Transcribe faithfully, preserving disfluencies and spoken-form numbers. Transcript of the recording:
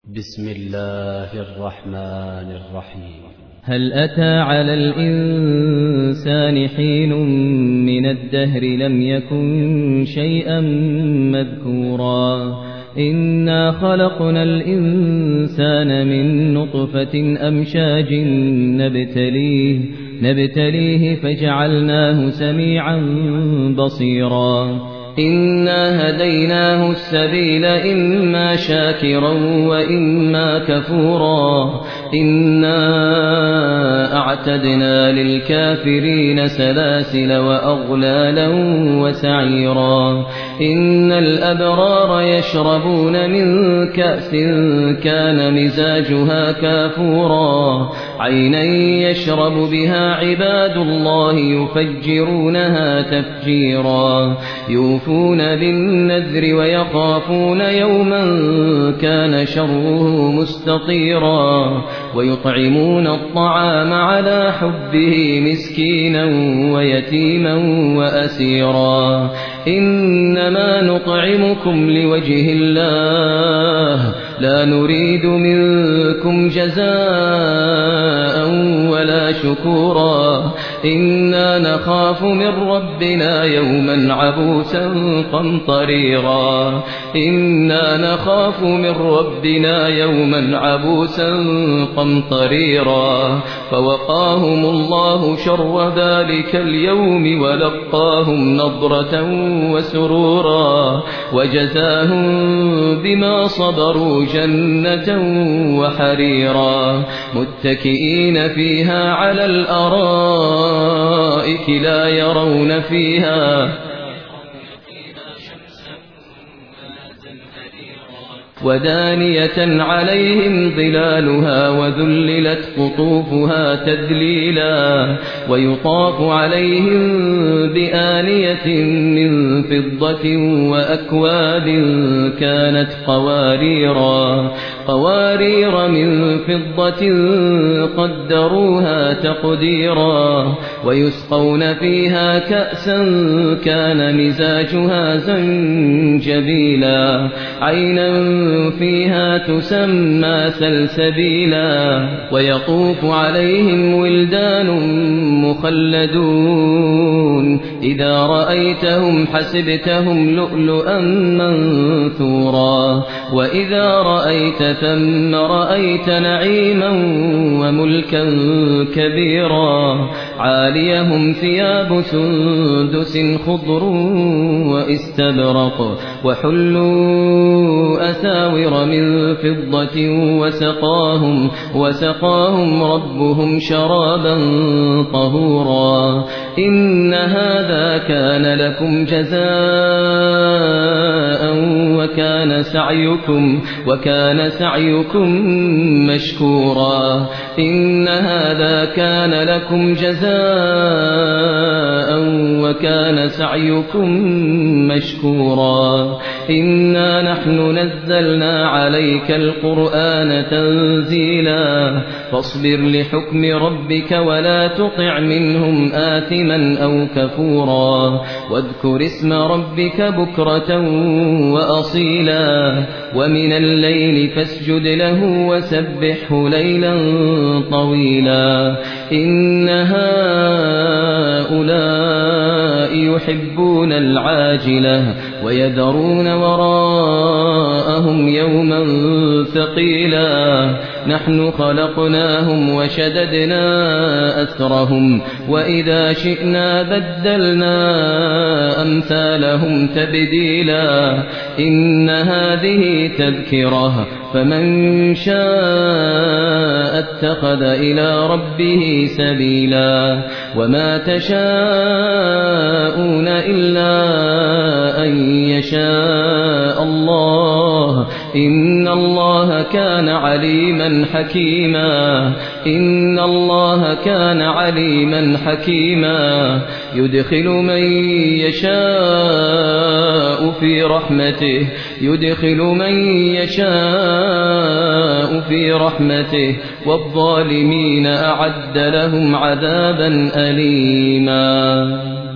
بسم الله الرحمن الرحيم. هل أتى على الإنسان حين من الدهر لم يكن شيئا مذكورا إنا خلقنا الإنسان من نطفة أمشاج نبتليه, نبتليه فجعلناه سميعا بصيرا إنا هديناه السبيل إما شاكرا وإما كفورا إنا أعتدنا للكافرين سلاسل وأغلالا وسعيرا إن الأبرار يشربون من كأس كان مزاجها كافورا عينا يشرب بها عباد الله يفجرونها تفجيرا يوفون بالنذر ويخافون يوما كان شره مستطيرا ويطعمون الطعام على حبه مسكينا ويتيما وأسيرا إنما نطعمكم لوجه الله لا نريد منكم جزاء ولا شكورا إنا نخاف من ربنا يوما عبوسا قمطريرا إنا نخاف من ربنا يوما عبوسا قمطريرا فوقاهم الله شر ذلك اليوم ولقاهم نضرة وسرورا وجزاهم بما صبروا جنة وحريرا متكئين فيها على الأرائك لا يرون فيها ودانية عليهم ظلالها وذللت قطوفها تذليلا ويطاف عليهم بآنية من فضة وأكواب كانت قواريرا قوارير من فضة قدروها تقديرا ويسقون فيها كأسا كان مزاجها زنجبيلا عينا فيها تسمى سلسبيلا ويطوف عليهم ولدان مخلدون إذا رأيتهم حسبتهم لؤلؤا منثورا وإذا رأيت ثم رأيت نعيما وملكا كبيرا عاليهم ثياب سندس خضر واستبرق وحلوا أساور من فضة وسقاهم, وسقاهم ربهم شرابا طهورا إن هذا كان لكم جزاء وكان سعيكم, وكان سعيكم مشكورا إن هذا كان لكم جزاء وكان سعيكم مشكورا إنا نحن نزلنا عليك القرآن تنزيلا فاصبر لحكم ربك ولا تطع منهم آثما أو كفورا واذكر اسم ربك بكرة وأصيلا ومن الليل فاسجد له وسبحه ليلا طويلا إن هؤلاء يحبون العاجلة ويذرون وراءهم يوما ثقيلا نحن خلقناهم وشددنا أسرهم وإذا شئنا بدلنا أمثالهم تبديلا إن هذه تذكرة فمن شاء اتخذ إلى ربه سبيلا وما تشاءون إلا أن يشاء الله إن الله كان عليما حكيما إن الله كان عليما حكيما يدخل من يشاء في رحمته يدخل من يشاء في رحمته والظالمين أعد لهم عذابا أليما.